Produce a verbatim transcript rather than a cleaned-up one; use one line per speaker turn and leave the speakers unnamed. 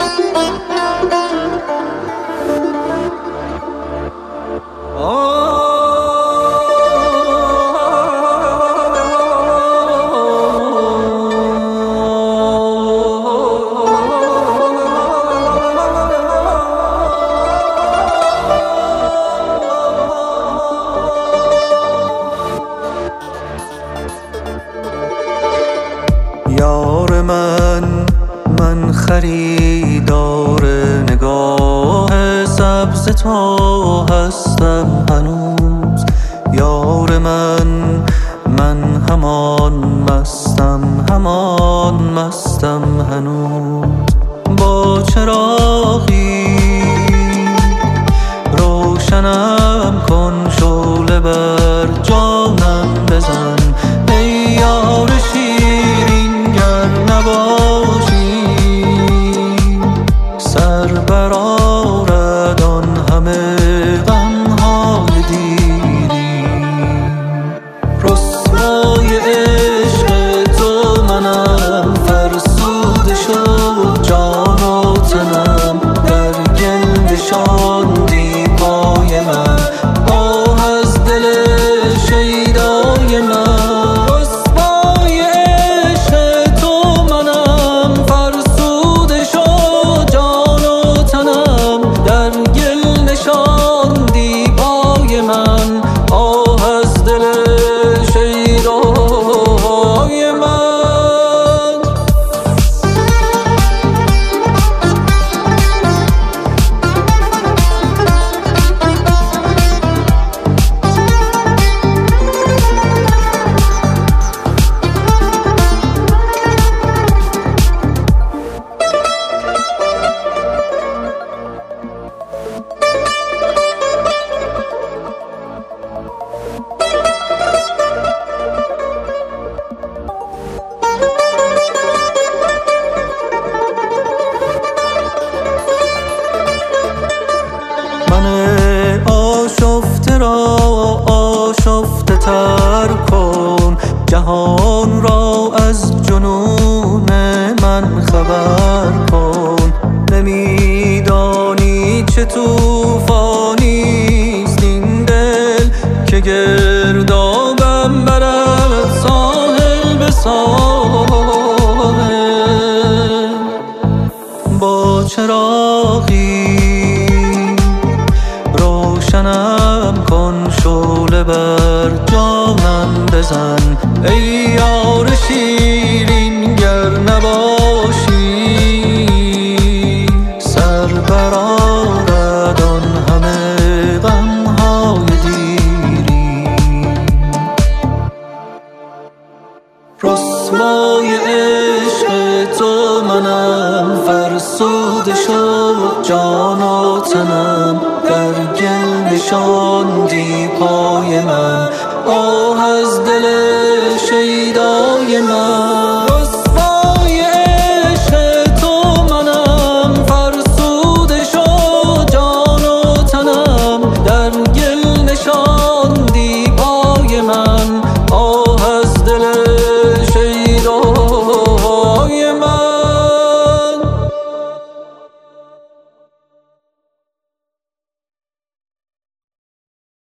یار من من خریدار نگاه سبز تو هستم هنوز. یار من من همان مستم همان مستم هنوز. با چراغی روشنم کن، شعله بر جانم بزن. ای یار شیرین گر نباشی، سر برآرد آن همه غم‌های دیری. رسوای عشق تو منم، فرسوده شد جان و تنم. در گل نشاندی پای من، آه از دل شیدای من. آشفته را آشفته تر کن، جهان را از جنون من خبر کن. نمیدانی چه طوفانیست این دل که گردابم برد ساحل به ساحل. با چراغی روشنم کن، شعله بر جانم بزن. ای یار شیرین گر نباشی، سر برآرد آن همه غم‌های دیری. رسوای عشق تو منم، فرسوده شد جان و تنم. در گل نشاندی پای من،